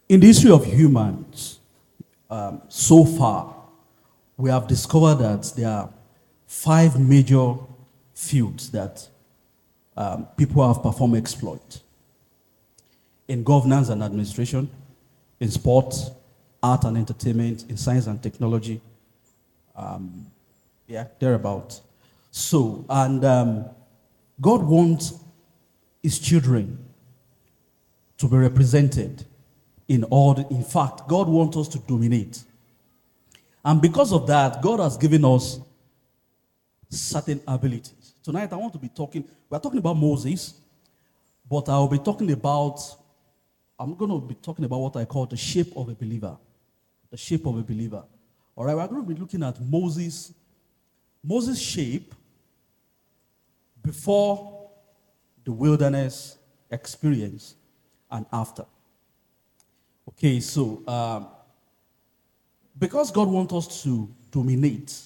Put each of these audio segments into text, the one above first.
In the history of humans, so far, we have discovered that there are five major fields that people have performed exploit: in governance and administration, in sports, art and entertainment, in science and technology, thereabout. So, and God wants His children to be represented in all. In fact, God wants us to dominate. And because of that, God has given us certain abilities. Tonight, I want to be talking, we're talking about Moses, but I'm going to be talking about what I call the shape of a believer. The shape of a believer. All right, we're going to be looking at Moses' shape before the wilderness experience and after. Okay, so because God wants us to dominate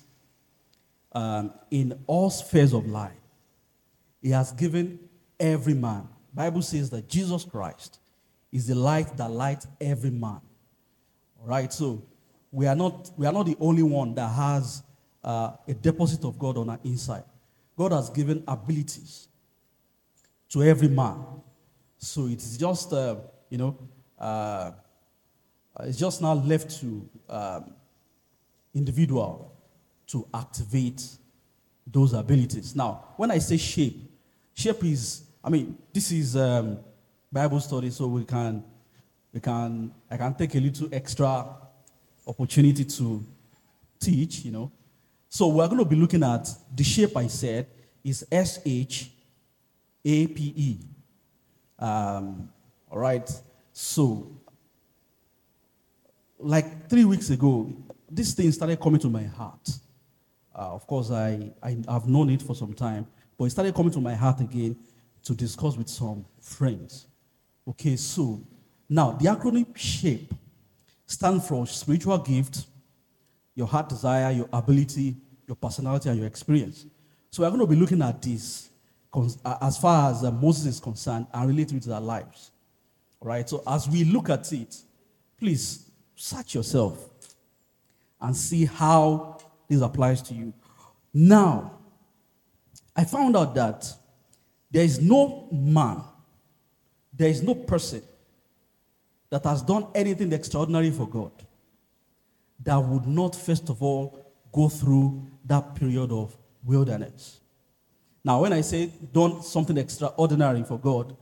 in all spheres of life, He has given every man. The Bible says that Jesus Christ is the light that lights every man. All right, so we are not the only one that has a deposit of God on our inside. God has given abilities to every man. So it is just, it's just now left to individual to activate those abilities. Now, when I say shape is, this is Bible study, so I can take a little extra opportunity to teach, So we're going to be looking at the shape I said is SHAPE. All right. So, like 3 weeks ago, this thing started coming to my heart. Of course, I've known it for some time, but it started coming to my heart again to discuss with some friends. Okay, so now the acronym SHAPE stands for spiritual gift, your heart desire, your ability, your personality, and your experience. So we're going to be looking at this as far as Moses is concerned and relate it to our lives. All right, so as we look at it, please search yourself and see how this applies to you. Now, I found out that there is no man, there is no person that has done anything extraordinary for God that would not, first of all, go through that period of wilderness. Now, when I say done something extraordinary for God,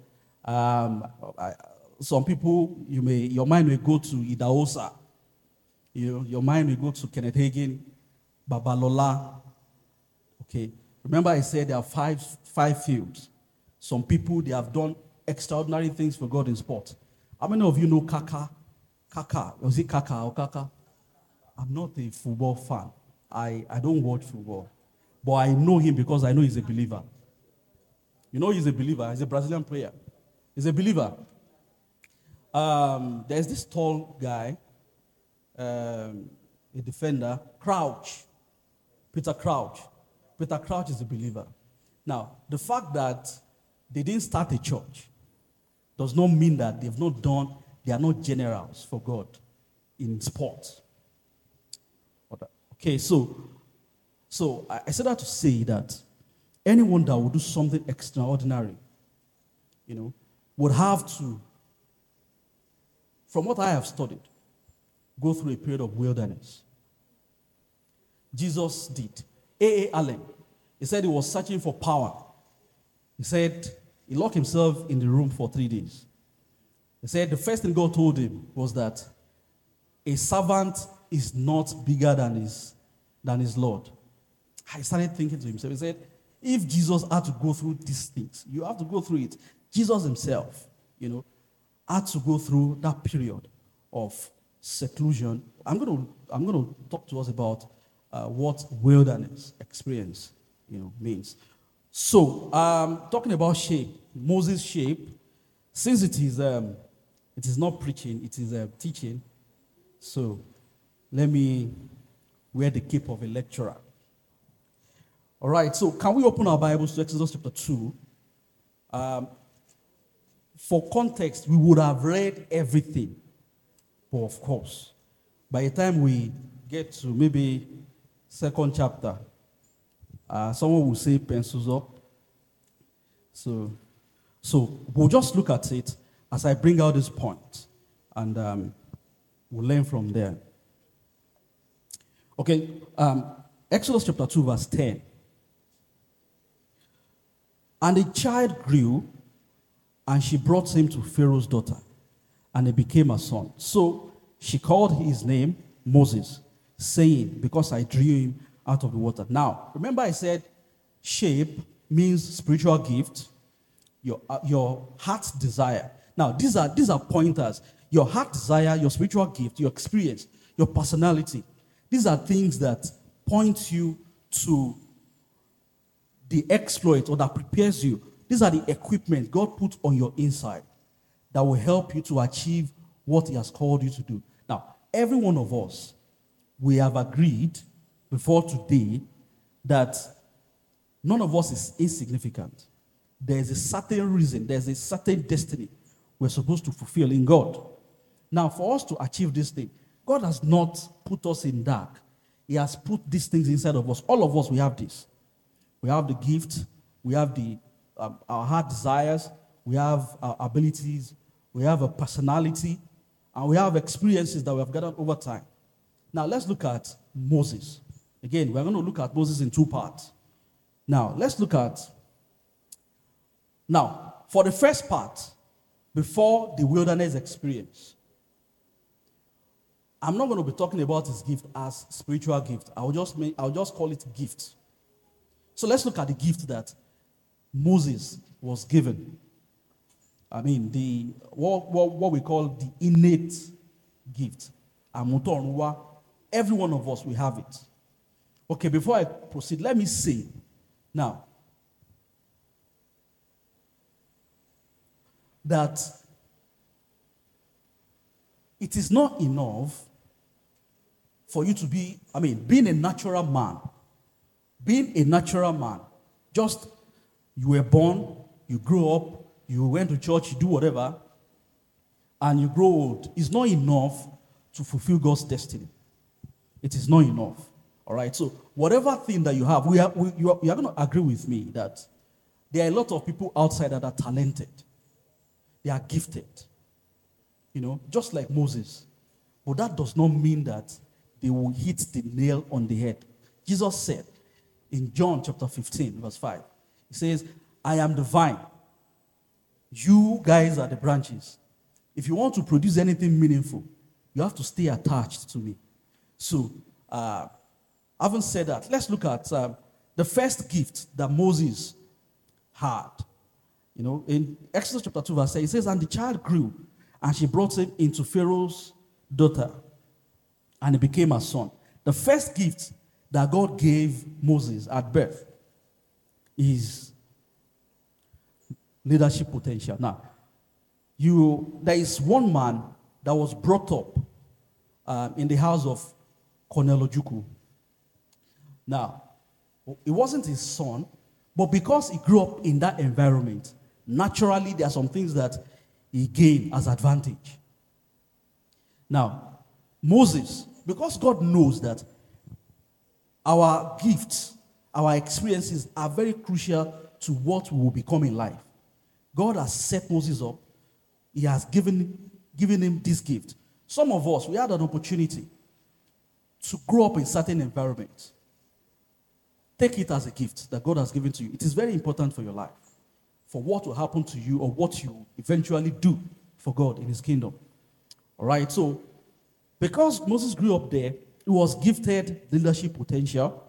some people, your mind may go to Idahosa. Your mind may go to Kenneth Hagin, Babalola. Okay. Remember I said there are five fields. Some people, they have done extraordinary things for God in sport. How many of you know Kaka? Kaka. Was it Kaka or Kaka? I'm not a football fan. I don't watch football. But I know him because I know he's a believer. You know he's a believer. He's a Brazilian player. He's a believer. There's this tall guy, a defender, Crouch. Peter Crouch. Peter Crouch is a believer. Now, the fact that they didn't start a church does not mean that they are not generals for God in sports. Okay, so I said that to say that anyone that would do something extraordinary, would have to, from what I have studied, go through a period of wilderness. Jesus did. A. Allen, he said he was searching for power. He said he locked himself in the room for 3 days. He said the first thing God told him was that a servant is not bigger than his Lord. I started thinking to himself. He said, if Jesus had to go through these things, you have to go through it. Jesus himself, had to go through that period of seclusion. I'm going to talk to us about what wilderness experience, means. So, talking about shape, Moses' shape, since it is not preaching, it is teaching. So, let me wear the cape of a lecturer. All right, so can we open our Bibles to Exodus chapter 2? For context, we would have read everything But of course, by the time we get to maybe second chapter, someone will say pencils up. So we'll just look at it as I bring out this point, and we'll learn from there. Okay, Exodus chapter 2, verse 10. And the child grew, and she brought him to Pharaoh's daughter, and he became a son. So she called his name Moses, saying, because I drew him out of the water. Now, remember I said shape means spiritual gift, your heart's desire. Now, these are pointers. Your heart desire, your spiritual gift, your experience, your personality. These are things that point you to the exploit or that prepares you. These are the equipment God put on your inside that will help you to achieve what he has called you to do. Now, every one of us, we have agreed before today that none of us is insignificant. There's a certain reason, there's a certain destiny we're supposed to fulfill in God. Now, for us to achieve this thing, God has not put us in dark. He has put these things inside of us. All of us, we have this. We have the gift, we have our heart desires, we have our abilities, we have a personality, and we have experiences that we have gathered over time. Now, let's look at Moses. Again, we're going to look at Moses in two parts. Now, let's look at... Now, for the first part, before the wilderness experience, I'm not going to be talking about his gift as spiritual gift. I'll just call it gift. So let's look at the gift that Moses was given. I mean, what we call the innate gift. Every one of us, we have it. Okay, before I proceed, let me say, now, that it is not enough for you to be, being a natural man, just you were born, you grew up, you went to church, you do whatever, and you grow old. It's not enough to fulfill God's destiny. It is not enough. All right? So whatever thing that you have, you are going to agree with me that there are a lot of people outside that are talented. They are gifted. Just like Moses. But that does not mean that they will hit the nail on the head. Jesus said in John chapter 15, verse 5, he says, I am the vine. You guys are the branches. If you want to produce anything meaningful, you have to stay attached to me. So, having said that, let's look at the first gift that Moses had. In Exodus chapter 2, verse 8, it says, and the child grew, and she brought him into Pharaoh's daughter, and he became a son. The first gift that God gave Moses at birth is leadership potential. Now, there is one man that was brought up in the house of Cornel Ojukwu. Now, it wasn't his son, but because he grew up in that environment, naturally there are some things that he gained as advantage. Now, Moses, because God knows that our gifts, our experiences are very crucial to what we will become in life. God has set Moses up. He has given him this gift. Some of us, we had an opportunity to grow up in certain environments. Take it as a gift that God has given to you. It is very important for your life, for what will happen to you or what you eventually do for God in his kingdom. All right, so because Moses grew up there, he was gifted leadership potential.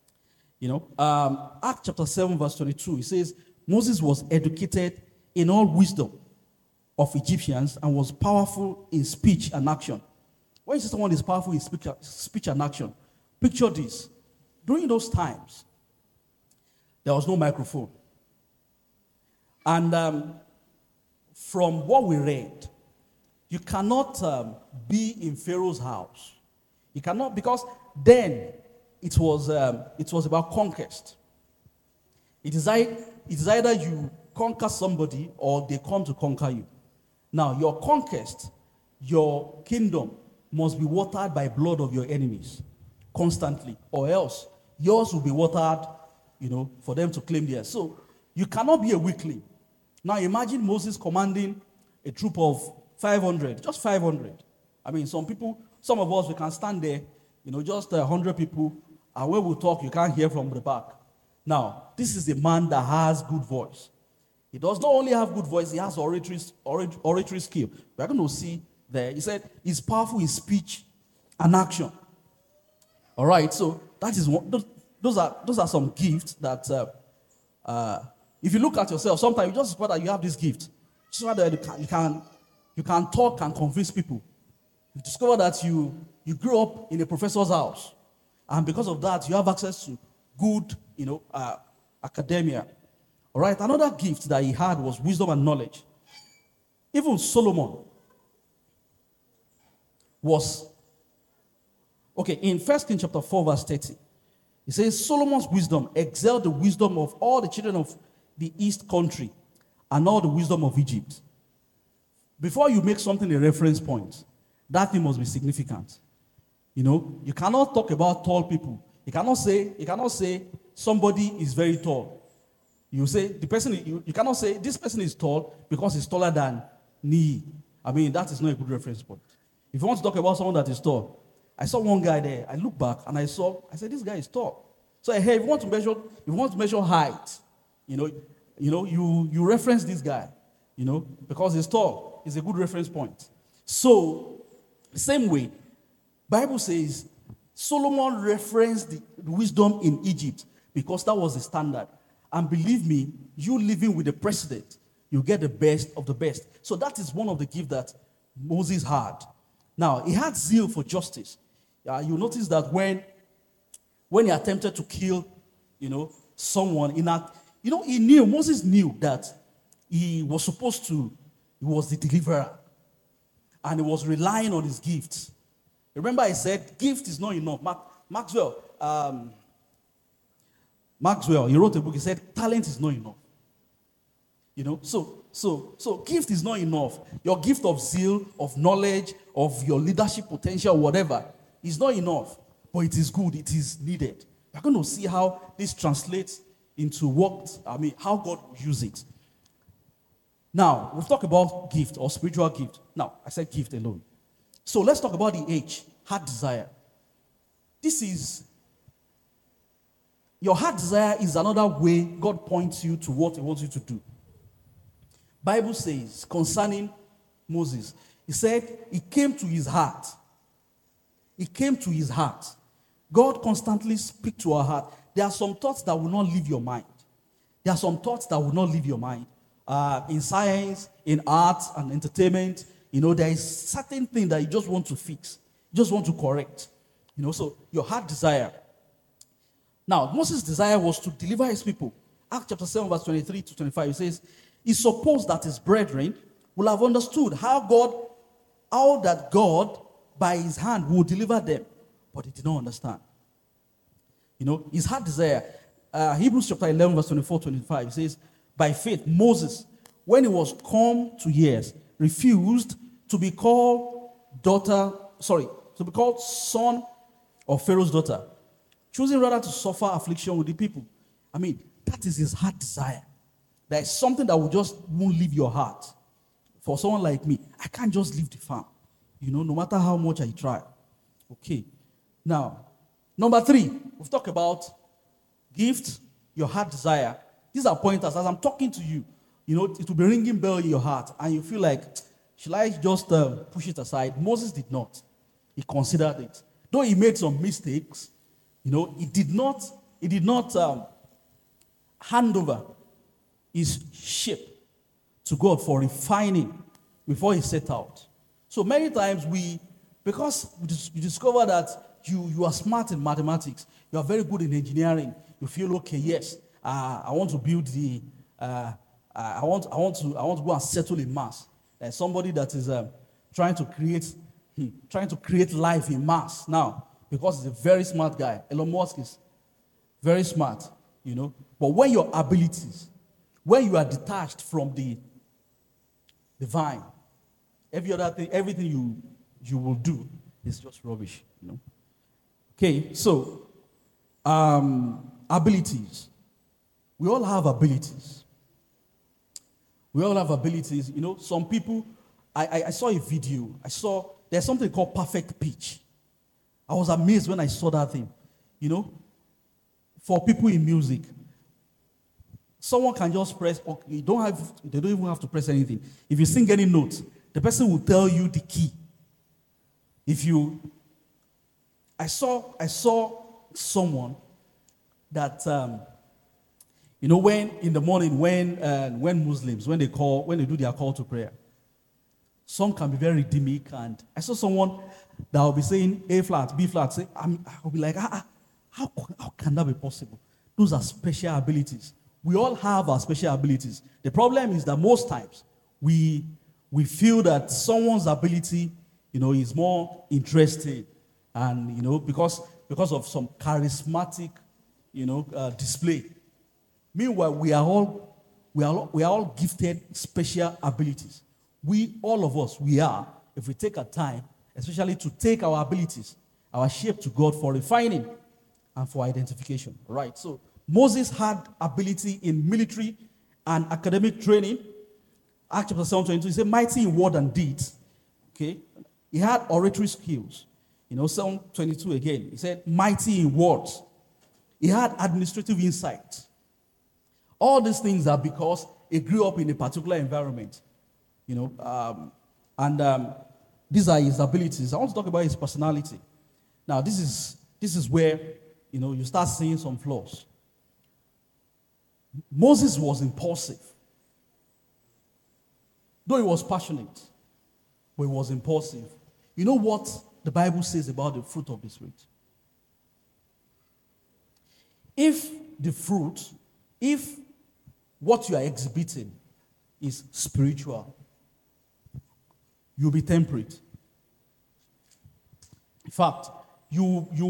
Acts chapter 7, verse 22, it says, Moses was educated in all wisdom of Egyptians and was powerful in speech and action. When you say someone is powerful in speech and action, picture this. During those times, there was no microphone. And from what we read, you cannot be in Pharaoh's house. You cannot, because then it was about conquest. It is either you conquer somebody or they come to conquer you. Now, your conquest your kingdom must be watered by blood of your enemies constantly, or else yours will be watered, for them to claim theirs. So you cannot be a weakling. Now imagine Moses commanding a troop of 500, just 500. I mean, some of us, we can stand there, just 100 people, and when we talk, you can't hear from the back. Now, this is a man that has good voice. He does not only have good voice, he has oratory skill. We're going to see there. He said he's powerful in speech and action. All right, so that is one. Those are some gifts that, if you look at yourself, sometimes you just discover that you have this gift. Just that you can talk and convince people. You discover that you grew up in a professor's house, and because of that, you have access to good, academia. All right, another gift that he had was wisdom and knowledge. Even Solomon was, in 1 Kings chapter 4, verse 30, it says, Solomon's wisdom excelled the wisdom of all the children of the east country and all the wisdom of Egypt. Before you make something a reference point, that thing must be significant. You cannot talk about tall people. You cannot say somebody is very tall. You cannot say this person is tall because he's taller than me. I mean, that is not a good reference point. If you want to talk about someone that is tall, I saw one guy there. I looked back and I said, this guy is tall. So hey, if you want to measure height, you reference this guy, because he's tall. It's a good reference point. So, the same way, Bible says Solomon referenced the wisdom in Egypt because that was the standard. And believe me, you living with the president, you get the best of the best. So that is one of the gifts that Moses had. Now, he had zeal for justice. You notice that when he attempted to kill, someone Moses knew that he was the deliverer. And he was relying on his gifts. Remember I said, gift is not enough. Maxwell, he wrote a book, he said, talent is not enough. So gift is not enough. Your gift of zeal, of knowledge, of your leadership potential, whatever, is not enough. But it is good, it is needed. We're going to see how this translates into how God will use it. Now, we've talked about gift or spiritual gift. Now, I said gift alone. So let's talk about the H, heart desire. Your heart desire is another way God points you to what he wants you to do. Bible says concerning Moses, he said it came to his heart. It came to his heart. God constantly speaks to our heart. There are some thoughts that will not leave your mind. There are some thoughts that will not leave your mind. In science, in art and entertainment, there is certain thing that you just want to fix. You just want to correct. So your heart desire. Now, Moses' desire was to deliver his people. Acts chapter 7, verse 23 to 25, it says, he supposed that his brethren will have understood how that God, by his hand, will deliver them. But he did not understand. His heart desire. Hebrews chapter 11, verse 24 to 25, it says, by faith, Moses, when he was come to years, refused to be called son of Pharaoh's daughter, choosing rather to suffer affliction with the people. I mean, that is his heart desire. There is something that won't leave your heart. For someone like me, I can't just leave the farm. No matter how much I try. Okay. Now, number 3, we've talked about gift, your heart desire. These are pointers. As I'm talking to you, it will be ringing bell in your heart, and you feel like, shall I just push it aside? Moses did not. He considered it. Though he made some mistakes, he did not hand over his ship to God for refining before he set out. So many times because you discover that you are smart in mathematics, you are very good in engineering, you feel, okay, yes, I want to build I want to go and settle in Mars. There's somebody that is trying to create life in Mars now, because he's a very smart guy. Elon Musk is very smart, But when your abilities, when you are detached from the vine, Every other thing, everything you will do is just rubbish. Okay, so abilities. We all have abilities. We all have abilities. Some people, I saw a video. There's something called perfect pitch. I was amazed when I saw that thing. For people in music, someone can just press, they don't even have to press anything. If you sing any note, the person will tell you the key. I saw someone that, when in the morning, when Muslims, when they do their call to prayer, some can be very rhythmic, and I saw someone that will be saying A flat, B flat. I'll be like, how can that be possible? Those are special abilities. We all have our special abilities. The problem is that most times we feel that someone's ability, is more interesting, and because of some charismatic, display. Meanwhile, we are all gifted special abilities. All of us, if we take our time, especially to take our abilities, our shape to God for refining and for identification. Right. So Moses had ability in military and academic training. Acts chapter 7:22, he said, mighty in word and deeds. Okay. He had oratory skills. 7:22 again, he said, mighty in words. He had administrative insight. All these things are because he grew up in a particular environment. These are his abilities. I want to talk about his personality. Now, this is where, you start seeing some flaws. Moses was impulsive. Though he was passionate, but he was impulsive. You know what the Bible says about the fruit of the Spirit? If what you are exhibiting is spiritual, you'll be temperate. In fact, you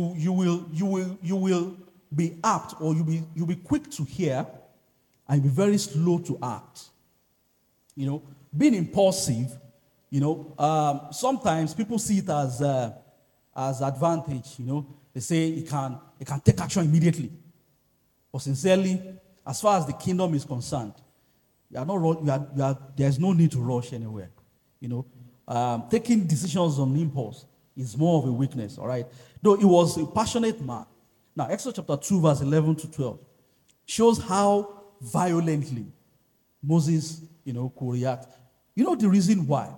will be apt, or you'll be quick to hear and be very slow to act. Being impulsive, sometimes people see it as advantage. They say it can take action immediately. But sincerely, as far as the kingdom is concerned, there's no need to rush anywhere. Taking decisions on impulse is more of a weakness, all right? Though he was a passionate man. Now, Exodus chapter 2, verse 11 to 12 shows how violently Moses, could react. The reason why?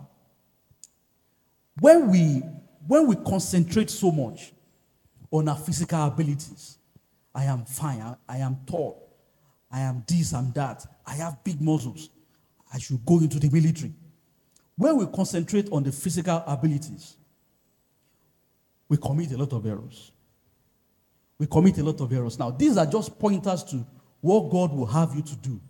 When we concentrate so much on our physical abilities, I am fine, I am tall, I am this, I'm that, I have big muscles, I should go into the military. When we concentrate on the physical abilities, we commit a lot of errors. Now, these are just pointers to what God will have you to do.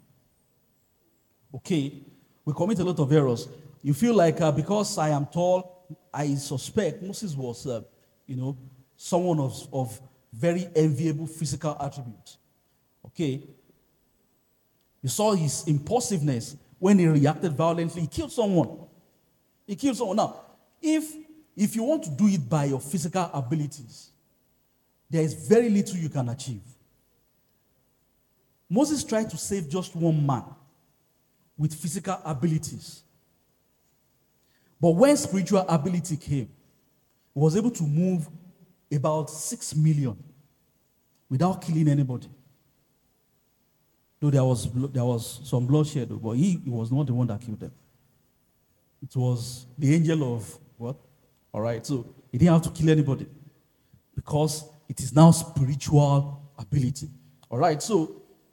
Okay? We commit a lot of errors. You feel like because I am tall, I suspect Moses was, someone of very enviable physical attributes. Okay? You saw his impulsiveness when he reacted violently. He killed someone. Now, if you want to do it by your physical abilities, there is very little you can achieve. Moses tried to save just one man with physical abilities. But when spiritual ability came, he was able to move about 6 million without killing anybody. Though there was some bloodshed, but he was not the one that killed them. It was the angel of what? All right, so he didn't have to kill anybody because it is now spiritual ability. All right, so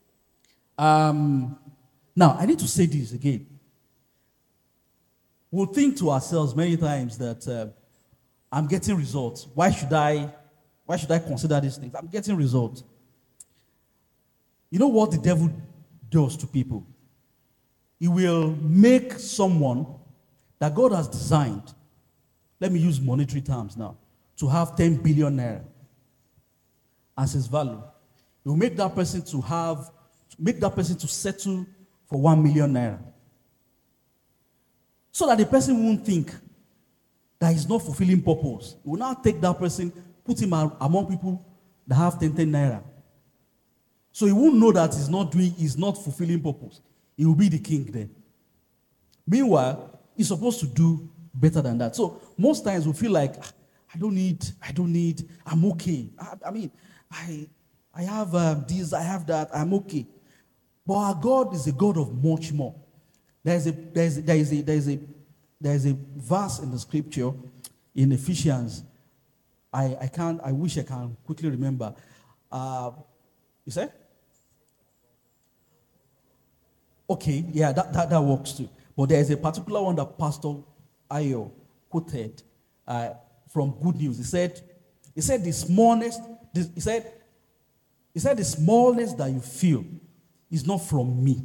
now I need to say this again. We'll think to ourselves many times that I'm getting results. Why should I consider these things? I'm getting results. You know what the devil does to people? He will make someone that God has designed, let me use monetary terms now, to have 10 billion naira as his value. He will make that person to settle for 1 million naira. So that the person won't think that he's not fulfilling purpose. He will now take that person, put him among people that have 10 naira. So he won't know that he's not fulfilling purpose. He will be the king then. Meanwhile, he's supposed to do better than that. So most times we feel like, I don't need, I'm okay. I have this, I have that, I'm okay. But our God is a God of much more. There is a verse in the scripture in Ephesians. I wish I can quickly remember. You say? Okay, yeah, that works too. But there is a particular one that Pastor Ayo quoted from Good News. He said the smallness that you feel is not from me.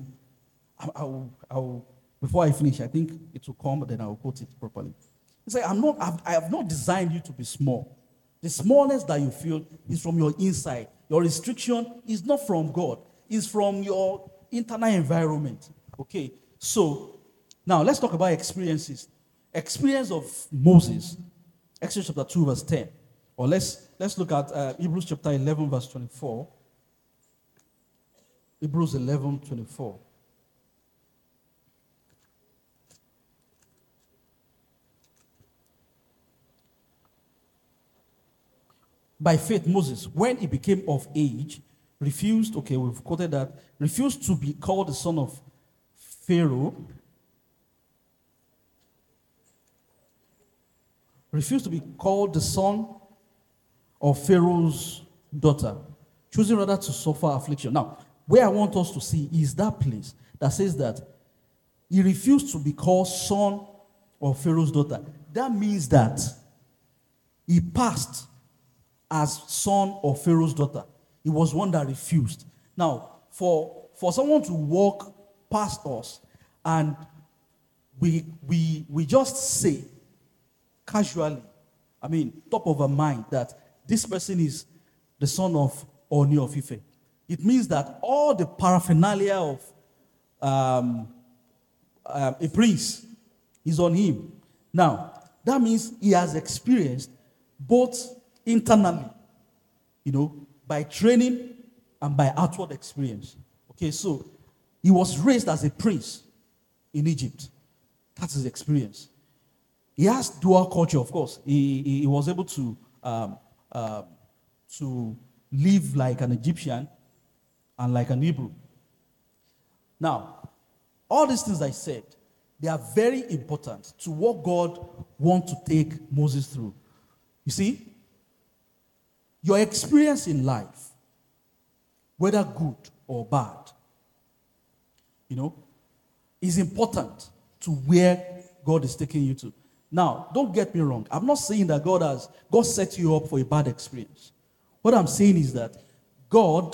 Before I finish, I think it will come, but then I will quote it properly. He said, I have not designed you to be small. The smallness that you feel is from your inside. Your restriction is not from God. It's from your internal environment. Okay, so now let's talk about experiences. Experience of Moses, Exodus chapter 2, verse 10. Or let's look at Hebrews chapter 11, verse 24. Hebrews 11, 24. By faith, Moses, when he became of age, refused to be called the son of Pharaoh. Refused to be called the son of Pharaoh's daughter, choosing rather to suffer affliction. Now, where I want us to see is that place that says that he refused to be called son of Pharaoh's daughter. That means that he passed as son of Pharaoh's daughter. He was one that refused. Now, for someone to walk past us and we just say casually, top of our mind, that this person is the son of Oni of Ife, it means that all the paraphernalia of a prince is on him. Now, that means he has experienced both internally, by training and by outward experience. Okay, so he was raised as a prince in Egypt. That's his experience. He has dual culture, of course. He was able to live like an Egyptian and like an Hebrew. Now, all these things I said, they are very important to what God wants to take Moses through. You see, your experience in life, whether good or bad, is important to where God is taking you to. Now, don't get me wrong. I'm not saying that God set you up for a bad experience. What I'm saying is that God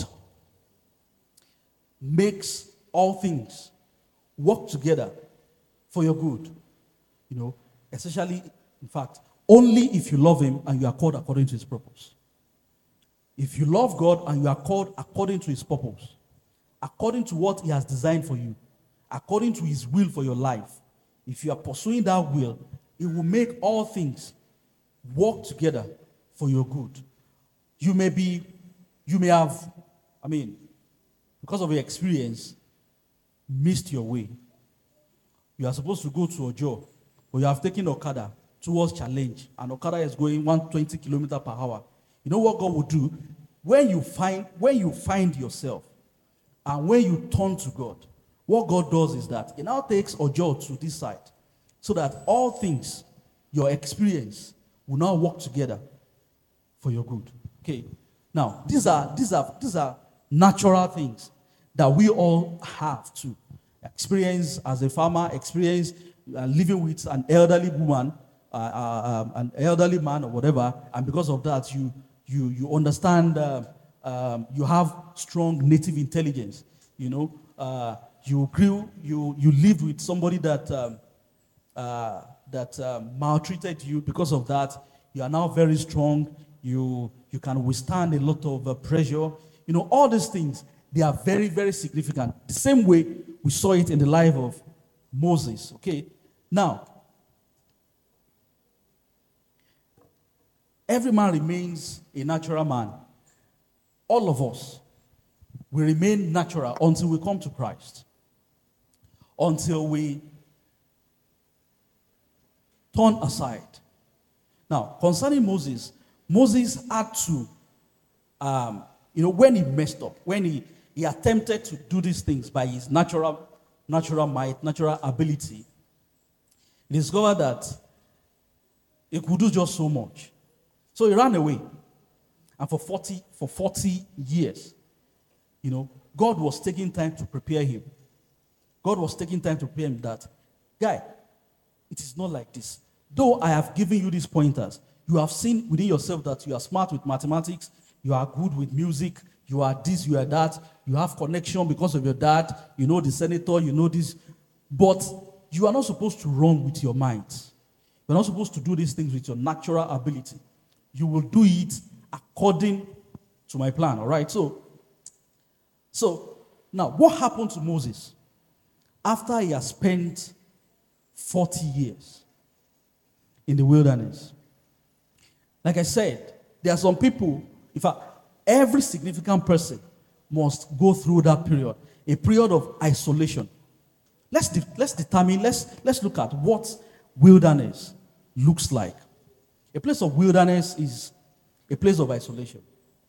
makes all things work together for your good. Especially, in fact, only if you love him and you are called according to his purpose. If you love God and you are called according to his purpose, according to what he has designed for you, according to his will for your life, if you are pursuing that will, it will make all things work together for your good. You may have, because of your experience, missed your way. You are supposed to go to a job, but you have taken Okada towards Challenge, and Okada is going 120 kilometers per hour. You know what God will do? When you find yourself and when you turn to God, what God does is that He now takes Ojo to this side so that all things, your experience, will now work together for your good. Okay. Now, these are natural things that we all have to experience as a farmer, experience living with an elderly woman, an elderly man or whatever, and because of that, you understand, you have strong native intelligence. You lived with somebody that maltreated you. Because of that, you are now very strong. You can withstand a lot of pressure. All these things, they are very, very significant. The same way we saw it in the life of Moses. Okay, Now, every man remains a natural man. All of us will remain natural until we come to Christ. Until we turn aside. Now, concerning Moses, Moses had to, when he messed up, when he attempted to do these things by his natural might, natural ability, he discovered that he could do just so much. So he ran away. And for 40 years, God was taking time to prepare him. God was taking time to prepare him that, guy, it is not like this. Though I have given you these pointers, you have seen within yourself that you are smart with mathematics, you are good with music, you are this, you are that, you have connection because of your dad, you know the senator, you know this. But you are not supposed to run with your mind. You're not supposed to do these things with your natural ability. You will do it according to my plan, all right? So now, what happened to Moses after he has spent 40 years in the wilderness? Like I said, there are some people, in fact, every significant person must go through that period, a period of isolation. Let's look at what wilderness looks like. A place of wilderness is a place of isolation.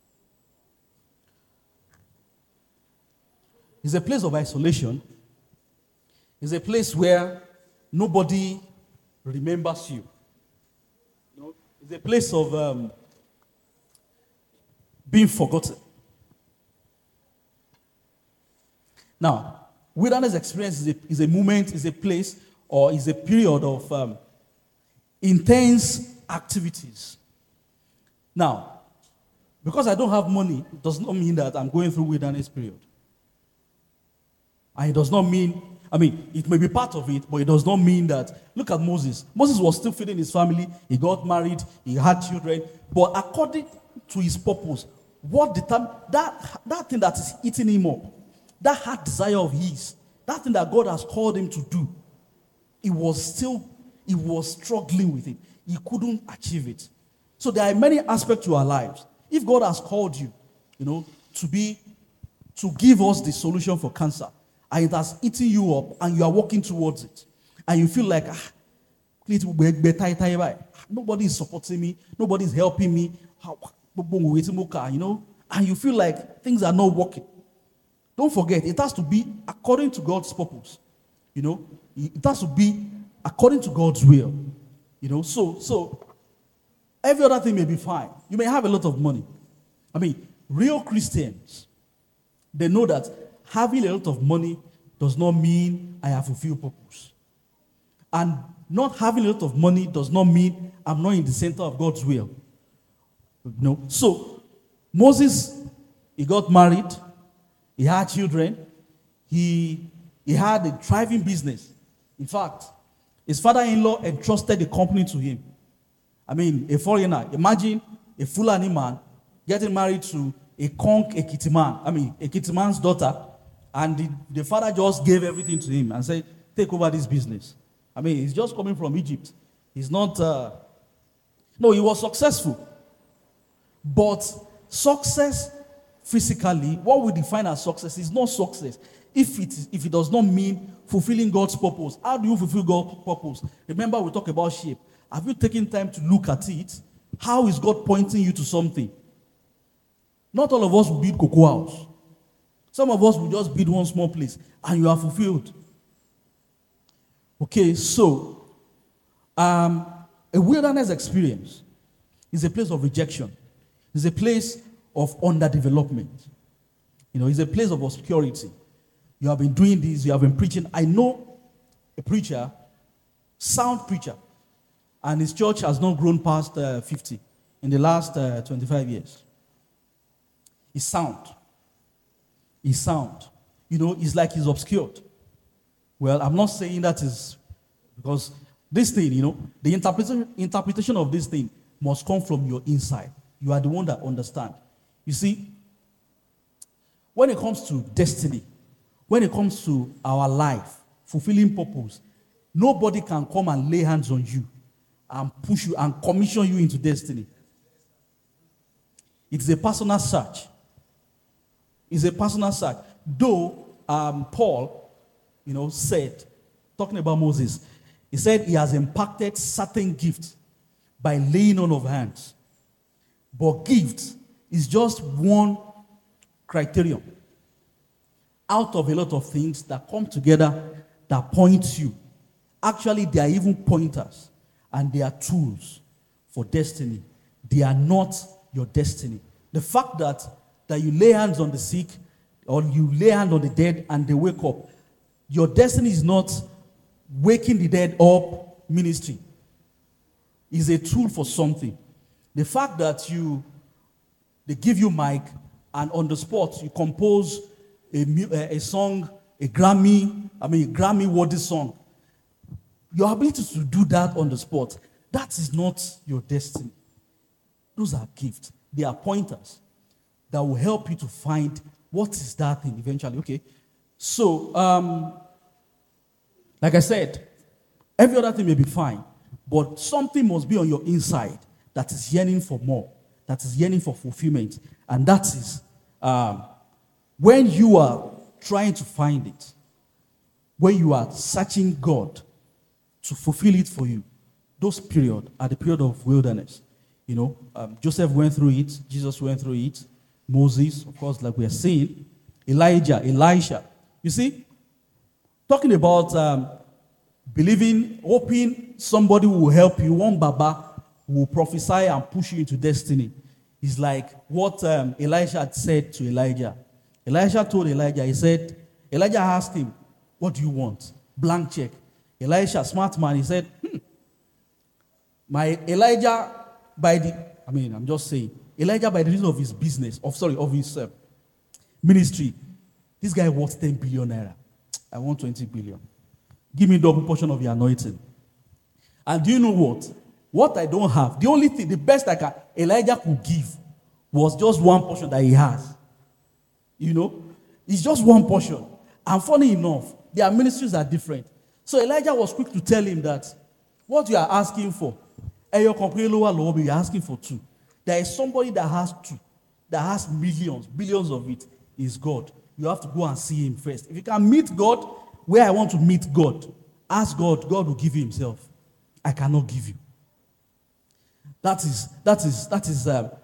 It's a place of isolation. It's a place where nobody remembers you. It's a place of being forgotten. Now, wilderness experience is a moment, is a place, or is a period of intense activities. Now, because I don't have money, it does not mean that I'm going through wilderness period. And it does not mean, it may be part of it, but it does not mean that. Look at Moses. Moses was still feeding his family. He got married. He had children. But according to his purpose, what determined that thing that is eating him up, that heart desire of his, that thing that God has called him to do, he was struggling with it. He couldn't achieve it. So there are many aspects to our lives. If God has called you, to give us the solution for cancer, and it has eaten you up, and you are walking towards it, and you feel like, nobody is supporting me, nobody is helping me, and you feel like things are not working. Don't forget, it has to be according to God's purpose. It has to be according to God's will. So every other thing may be fine. You may have a lot of money. Real Christians, they know that having a lot of money does not mean I have fulfilled purpose. And not having a lot of money does not mean I'm not in the center of God's will. So Moses, he got married. He had children. He had a thriving business. In fact, his father-in-law entrusted the company to him. A foreigner. Imagine a Fulani man getting married to a Konk Ekiti man. Ekiti man's daughter. And the father just gave everything to him and said, take over this business. He's just coming from Egypt. He's not... No, he was successful. But success physically, what we define as success is not success if it does not mean fulfilling God's purpose. How do you fulfill God's purpose? Remember, we talk about shape. Have you taken time to look at it? How is God pointing you to something? Not all of us will build cocoa house. Some of us will just build one small place and you are fulfilled. Okay, so a wilderness experience is a place of rejection. It's a place of underdevelopment. It's a place of obscurity. You have been doing this, you have been preaching. I know a preacher, sound preacher, and his church has not grown past 50 in the last 25 years. He's sound. He's sound. It's like he's obscured. Well, I'm not saying that is because this thing, the interpretation of this thing must come from your inside. You are the one that understands. You see, when it comes to destiny, when it comes to our life, fulfilling purpose, Nobody can come and lay hands on you and push you and commission you into destiny. It's a personal search. It's a personal search. Though Paul, said, talking about Moses, he said he has impacted certain gifts by laying on of hands. But gift is just one criterion out of a lot of things that come together that point you. Actually, they are even pointers and they are tools for destiny. They are not your destiny. The fact that you lay hands on the sick or you lay hands on the dead and they wake up, your destiny is not waking the dead up ministry. It's a tool for something. The fact that they give you mic and on the spot you compose a song, a Grammy-worthy song. Your ability to do that on the spot, that is not your destiny. Those are gifts. They are pointers that will help you to find what is that thing eventually. Okay. So, like I said, every other thing may be fine, but something must be on your inside that is yearning for more, that is yearning for fulfillment. And that is when you are trying to find it, when you are searching God to fulfill it for you, those periods are the period of wilderness. Joseph went through it, Jesus went through it, Moses, of course, like we are saying, Elijah, Elisha. You see, talking about believing, hoping somebody will help you, one Baba will prophesy and push you into destiny. It's like what Elisha had said to Elijah. Elisha told Elijah, Elijah asked him, what do you want? Blank check. Elisha, smart man, he said, Elijah, I'm just saying, Elijah, by the reason of his business, of his ministry, this guy worth 10 billion naira. I want 20 billion. Give me double portion of your anointing. And do you know what? What I don't have, the only thing, the best Elijah could give was just one portion that he has. It's just one portion. And funny enough, their ministries are different. So Elijah was quick to tell him that what you are asking for, you're asking for 2. There is somebody that has 2, that has millions, billions of it, is God. You have to go and see him first. If you can meet God where I want to meet God, ask God, God will give you himself. I cannot give you. That is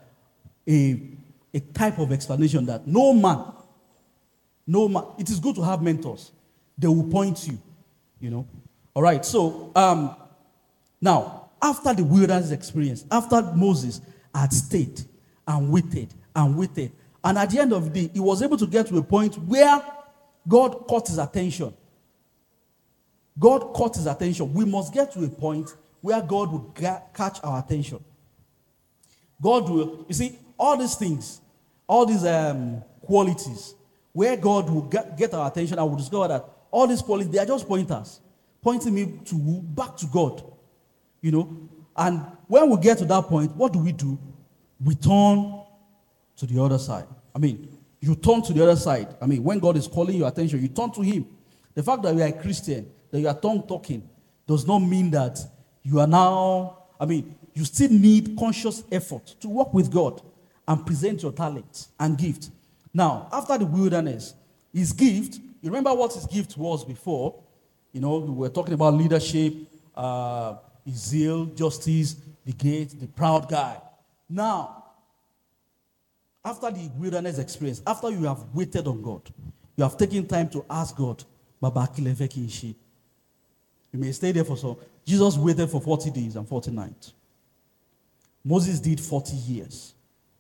a type of explanation that no man, it is good to have mentors. They will point you, All right, so now, after the wilderness experience, after Moses had stayed and waited, and at the end of the day, he was able to get to a point where God caught his attention. God caught his attention. We must get to a point where God will catch our attention. God will, you see, all these things, all these qualities, where God will get our attention, I will discover that all these qualities, they are just pointers, pointing me back to God, And when we get to that point, what do? We turn to the other side. You turn to the other side. When God is calling your attention, you turn to him. The fact that you are a Christian, that you are tongue-talking, does not mean that you are now, you still need conscious effort to work with God and present your talents and gift. Now, after the wilderness, his gift, you remember what his gift was before? We were talking about leadership, his zeal, justice, the great, the proud guy. Now, after the wilderness experience, after you have waited on God, you have taken time to ask God, Baba Kileveki. You may stay there for some. Jesus waited for 40 days and 40 nights. Moses did 40 years.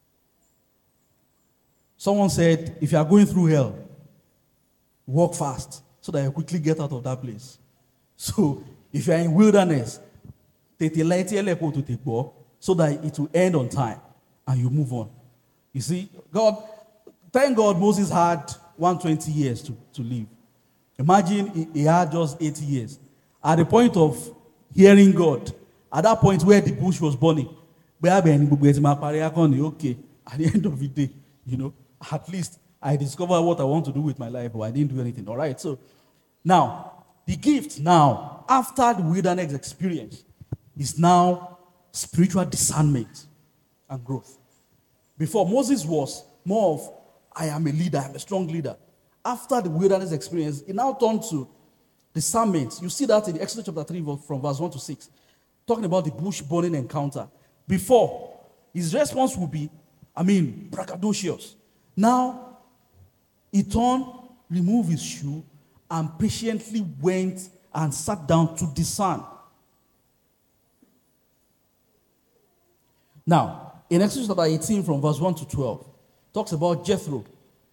Someone said, if you are going through hell, walk fast so that you quickly get out of that place. So, if you are in wilderness, so that it will end on time and you move on. You see, thank God Moses had 120 years to live. Imagine he had just 80 years. At the point of hearing God, at that point where the bush was burning, okay, at the end of the day, at least I discovered what I want to do with my life, but I didn't do anything. All right, so now, The gift now, after the wilderness experience, is now spiritual discernment and growth. Before, Moses was more of, I am a leader, I'm a strong leader. After the wilderness experience, it now turned to discernment. You see that in Exodus chapter 3 from verse 1 to 6, talking about the bush burning encounter. Before, his response would be, braggadocious. Now, he turned, removed his shoe, and patiently went and sat down to discern. Now, in Exodus chapter 18 from verse 1 to 12, talks about Jethro,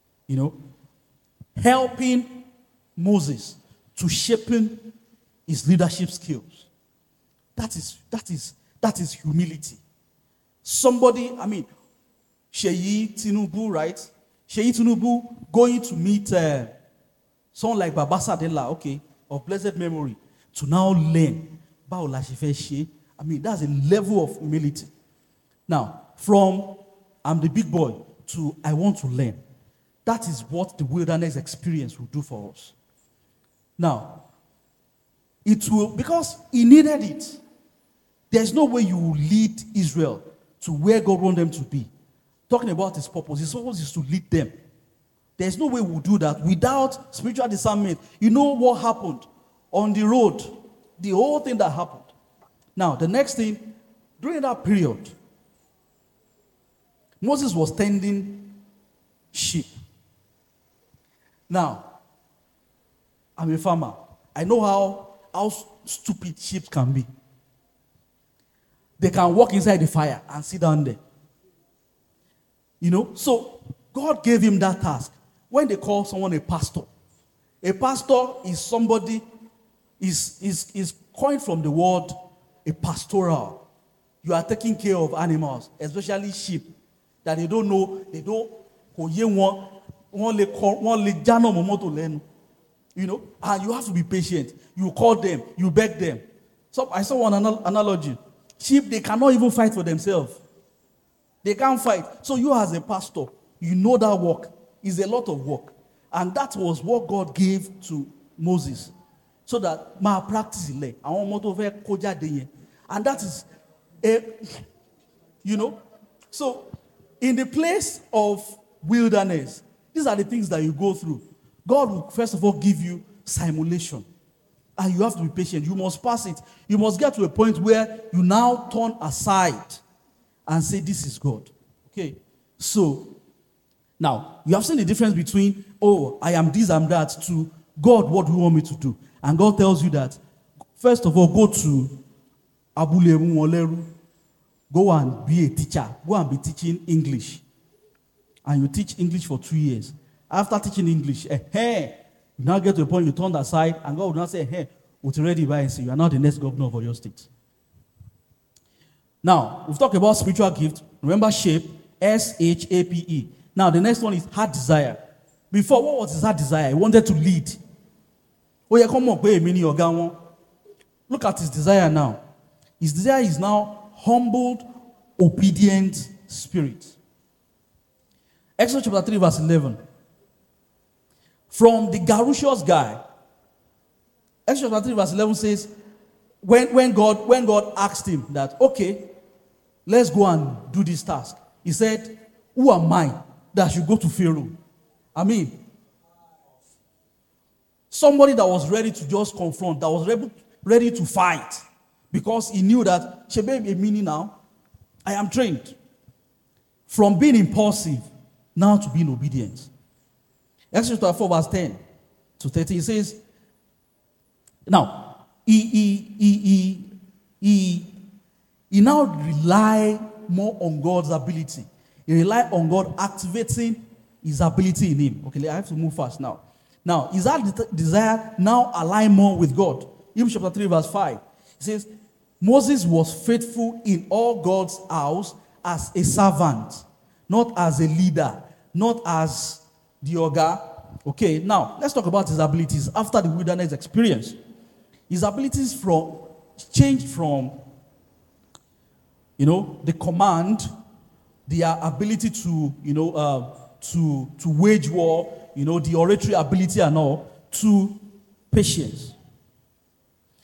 helping Moses to shapen his leadership skills. That is humility. Somebody, Sheyi Tinubu, right? Sheyi Tinubu going to meet someone like Babasa Dela, of blessed memory, to now learn. That's a level of humility. Now, from I'm the big boy to I want to learn. That is what the wilderness experience will do for us. Now, it will, because he needed it. There's no way you will lead Israel to where God wants them to be. Talking about his purpose is to lead them. There's no way we'll do that without spiritual discernment. You know what happened on the road, the whole thing that happened. Now, the next thing, during that period, Moses was tending sheep. Now, I'm a farmer. I know how stupid sheep can be. They can walk inside the fire and sit down there. So God gave him that task. When they call someone a pastor is somebody, is coined from the word a pastoral. You are taking care of animals, especially sheep, that they don't know, and you have to be patient. You call them, you beg them. So I saw one analogy. Sheep, they cannot even fight for themselves. They can't fight. So you as a pastor, you know that work is a lot of work. And that was what God gave to Moses. So that my practice is like, and that is, so in the place of wilderness, these are the things that you go through. God will first of all give you simulation. And you have to be patient. You must pass it. You must get to a point where you now turn aside and say, this is God. Okay. So, now, you have seen the difference between, I am this, I'm that, to God, what do you want me to do? And God tells you that, first of all, go to Abule Moleru. Go and be a teacher. Go and be teaching English. And you teach English for 2 years. After teaching English, you now get to a point you turn aside, and God will now say, what's ready by and say, you are now the next governor of your state. Now, we've talked about spiritual gift. Remember SHAPE, SHAPE. Now, the next one is heart desire. Before, what was his heart desire? He wanted to lead. Look at his desire now. His desire is now humbled, obedient spirit. Exodus chapter 3, verse 11. From the garrulous guy, Exodus chapter 3, verse 11 says, when God asked him that, okay, let's go and do this task, he said, who am I that I should go to Pharaoh? Somebody that was ready to just confront, that was ready to fight, because he knew that, Shebe meaning now, I am trained. From being impulsive, now to being obedient. Exodus 4, verse 10 to 13, it says, now, he now rely more on God's ability. He rely on God activating his ability in him. Okay, I have to move fast now. Now, is that desire now align more with God? Hebrews chapter 3, verse 5. It says, Moses was faithful in all God's house as a servant, not as a leader, not as the Oga. Okay, now, let's talk about his abilities after the wilderness experience. His abilities changed from, the command, their ability to, to wage war, the oratory ability and all, to patience.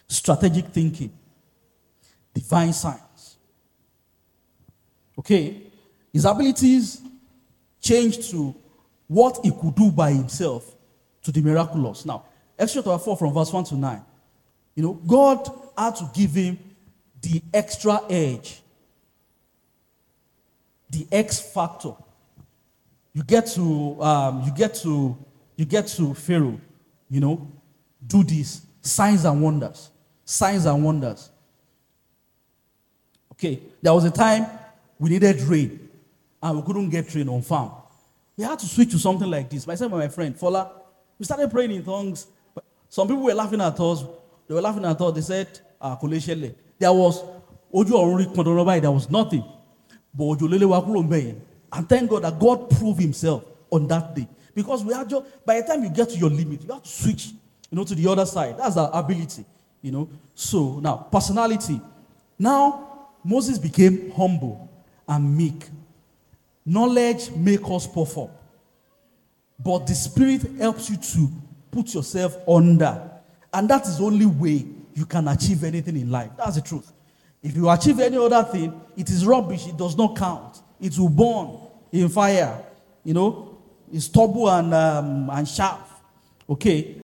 strategic thinking, divine signs. Okay? His abilities changed to what he could do by himself to the miraculous. Now, Exodus chapter 4 from verse 1 to 9. God had to give him the extra edge, the X factor. You get to Pharaoh, do this, signs and wonders. Okay, there was a time we needed rain and we couldn't get rain on farm. We had to switch to something like this. Myself and my friend Fola, we started praying in tongues. Some people were laughing at us. They were laughing at us. They said, there was there was nothing. And thank God that God proved himself on that day. Because we are just, by the time you get to your limit, you have to switch, to the other side. That's our ability, So now, personality. Now, Moses became humble and meek. Knowledge makes us puff up. But the Spirit helps you to put yourself under. And that is the only way you can achieve anything in life. That's the truth. If you achieve any other thing, it is rubbish. It does not count. It will burn in fire. It's stubble and chaff. Okay?